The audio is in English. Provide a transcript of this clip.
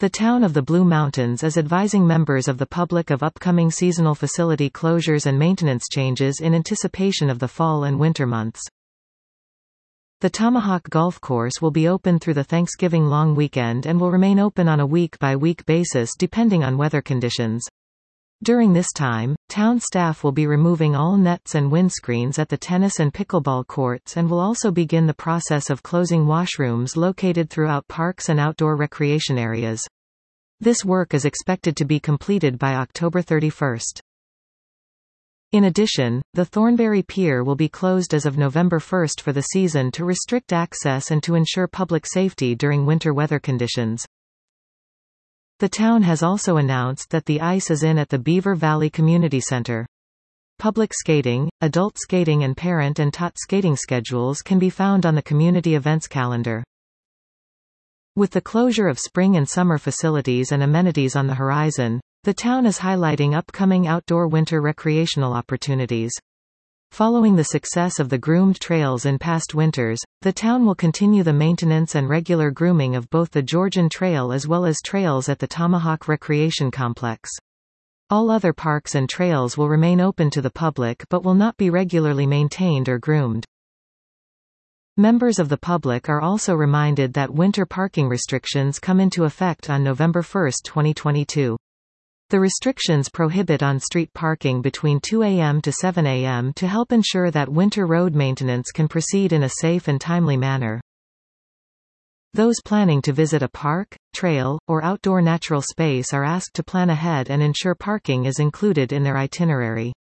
The town of the Blue Mountains is advising members of the public of upcoming seasonal facility closures and maintenance changes in anticipation of the fall and winter months. The Tomahawk Golf Course will be open through the Thanksgiving long weekend and will remain open on a week-by-week basis depending on weather conditions. During this time, town staff will be removing all nets and windscreens at the tennis and pickleball courts and will also begin the process of closing washrooms located throughout parks and outdoor recreation areas. This work is expected to be completed by October 31st. In addition, the Thornberry Pier will be closed as of November 1st for the season to restrict access and to ensure public safety during winter weather conditions. The town has also announced that the ice is in at the Beaver Valley Community Center. Public skating, adult skating and parent and tot skating schedules can be found on the community events calendar. With the closure of spring and summer facilities and amenities on the horizon, the town is highlighting upcoming outdoor winter recreational opportunities. Following the success of the groomed trails in past winters, the town will continue the maintenance and regular grooming of both the Georgian Trail as well as trails at the Tomahawk Recreation Complex. All other parks and trails will remain open to the public but will not be regularly maintained or groomed. Members of the public are also reminded that winter parking restrictions come into effect on November 1, 2022. The restrictions prohibit on-street parking between 2 a.m. to 7 a.m. to help ensure that winter road maintenance can proceed in a safe and timely manner. Those planning to visit a park, trail, or outdoor natural space are asked to plan ahead and ensure parking is included in their itinerary.